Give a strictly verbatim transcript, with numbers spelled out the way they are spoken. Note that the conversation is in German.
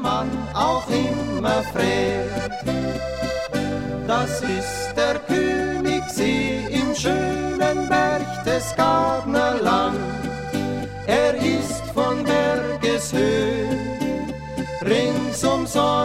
Mann auch immer fährt. Das ist der Königssee im schönen Berchtesgadener Land. Er ist von Bergeshöhe ringsum Sonne